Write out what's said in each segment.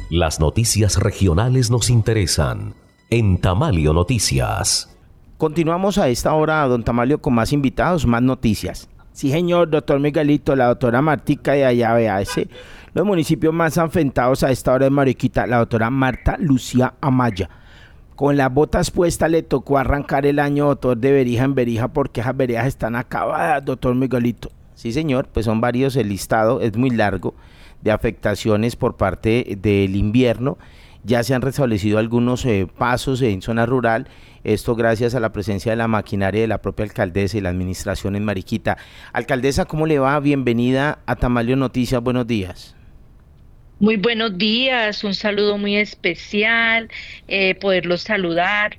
Las noticias regionales nos interesan en Tamalio Noticias. Continuamos a esta hora, don Tamalio, con más invitados, más noticias. Sí, señor, doctor Miguelito, la doctora Martica de allá, vea ese. Los municipios más afectados a esta hora de Mariquita, la doctora Marta Lucía Amaya. Con las botas puestas le tocó arrancar el año, doctor, de verija en verija, porque esas verijas están acabadas, doctor Miguelito. Sí, señor, pues son varios, el listado es muy largo de afectaciones por parte del invierno. Ya se han restablecido algunos pasos en zona rural, esto gracias a la presencia de la maquinaria de la propia alcaldesa y la administración en Mariquita. Alcaldesa, ¿cómo le va? Bienvenida a Tamalio Noticias, buenos días. Muy buenos días, un saludo muy especial, poderlos saludar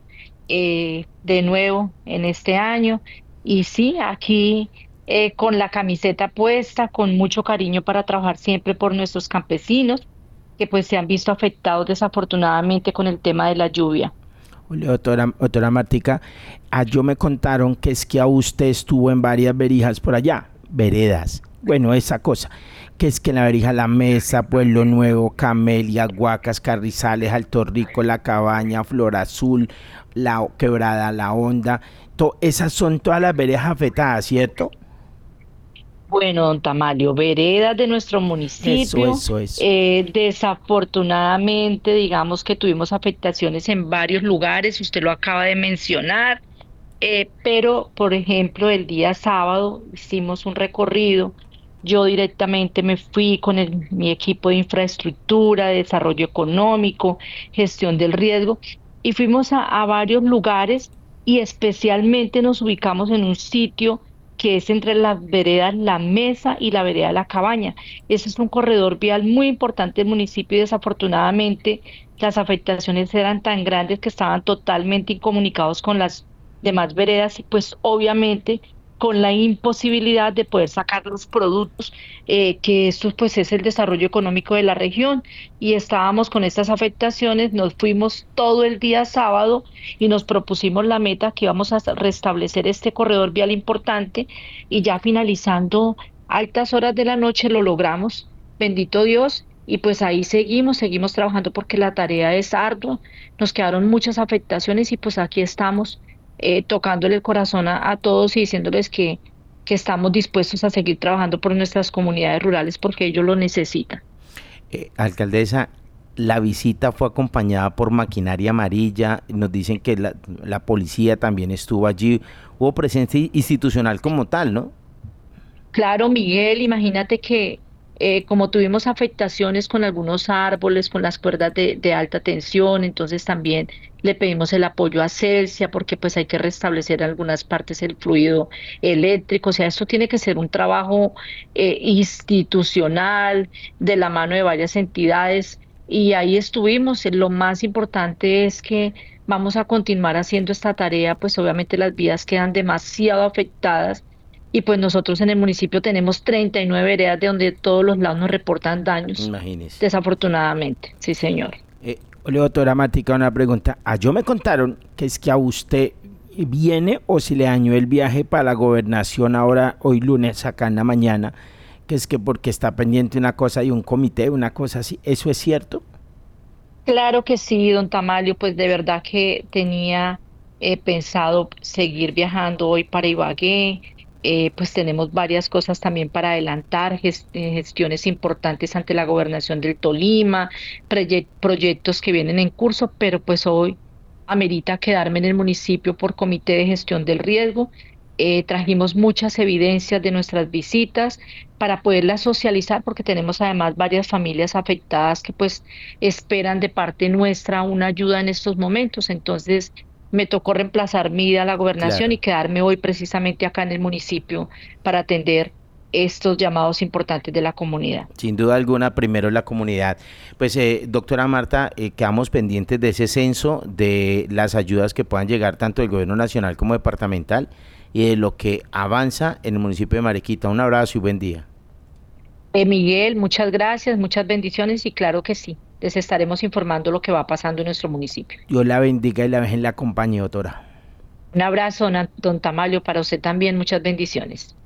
de nuevo en este año. Y sí, aquí con la camiseta puesta, con mucho cariño para trabajar siempre por nuestros campesinos, que pues se han visto afectados desafortunadamente con el tema de la lluvia. Hola, doctora Martica, yo me contaron que es que a usted estuvo en varias verijas por allá, veredas, bueno, esa cosa, que es que en la verija La Mesa, Pueblo Nuevo, Camelia, Guacas, Carrizales, Alto Rico, La Cabaña, Flor Azul, La Quebrada, La Honda, esas son todas las verijas afectadas, ¿cierto? Bueno, don Tamalio, veredas de nuestro municipio, Eso. desafortunadamente, digamos que tuvimos afectaciones en varios lugares, usted lo acaba de mencionar, pero, por ejemplo, el día sábado hicimos un recorrido, yo directamente me fui con mi equipo de infraestructura, de desarrollo económico, gestión del riesgo, y fuimos a varios lugares y especialmente nos ubicamos en un sitio que es entre las veredas La Mesa y la vereda La Cabaña. Ese es un corredor vial muy importante del municipio y desafortunadamente las afectaciones eran tan grandes que estaban totalmente incomunicados con las demás veredas y pues obviamente con la imposibilidad de poder sacar los productos, que esto pues es el desarrollo económico de la región y estábamos con estas afectaciones, nos fuimos todo el día sábado y nos propusimos la meta que íbamos a restablecer este corredor vial importante y ya finalizando altas horas de la noche lo logramos, bendito Dios. Y pues ahí seguimos trabajando porque la tarea es ardua, nos quedaron muchas afectaciones y pues aquí estamos tocándole el corazón a todos y diciéndoles que estamos dispuestos a seguir trabajando por nuestras comunidades rurales porque ellos lo necesitan. Alcaldesa, la visita fue acompañada por maquinaria amarilla, nos dicen que la policía también estuvo allí, hubo presencia institucional como tal, ¿no? Claro, Miguel, imagínate que como tuvimos afectaciones con algunos árboles, con las cuerdas de alta tensión, entonces también le pedimos el apoyo a Celsia porque pues hay que restablecer algunas partes del fluido eléctrico, o sea, esto tiene que ser un trabajo institucional de la mano de varias entidades y ahí estuvimos. Lo más importante es que vamos a continuar haciendo esta tarea, pues obviamente las vías quedan demasiado afectadas y pues nosotros en el municipio tenemos 39 veredas de donde todos los lados nos reportan daños, Imagínese. desafortunadamente, sí señor. Hola, doctora Martica, una pregunta. Yo me contaron que es que a usted viene o si le dañó el viaje para la gobernación ahora, hoy lunes, acá en la mañana, que es que porque está pendiente una cosa y un comité, una cosa así. ¿Eso es cierto? Claro que sí, don Tamalio, pues de verdad que tenía pensado seguir viajando hoy para Ibagué, pues tenemos varias cosas también para adelantar, gestiones importantes ante la gobernación del Tolima, proyectos que vienen en curso, pero pues hoy amerita quedarme en el municipio por comité de gestión del riesgo. Trajimos muchas evidencias de nuestras visitas para poderlas socializar, porque tenemos además varias familias afectadas que pues esperan de parte nuestra una ayuda en estos momentos. Entonces me tocó reemplazar mi ida a la gobernación Claro. y quedarme hoy precisamente acá en el municipio para atender estos llamados importantes de la comunidad. Sin duda alguna, primero la comunidad. Pues, doctora Marta, quedamos pendientes de ese censo, de las ayudas que puedan llegar tanto del gobierno nacional como departamental y de lo que avanza en el municipio de Mariquita. Un abrazo y buen día. Miguel, muchas gracias, muchas bendiciones y claro que sí, les estaremos informando lo que va pasando en nuestro municipio. Dios la bendiga y la Virgen la acompañe, doctora. Un abrazo, don Tamalio, para usted también, muchas bendiciones.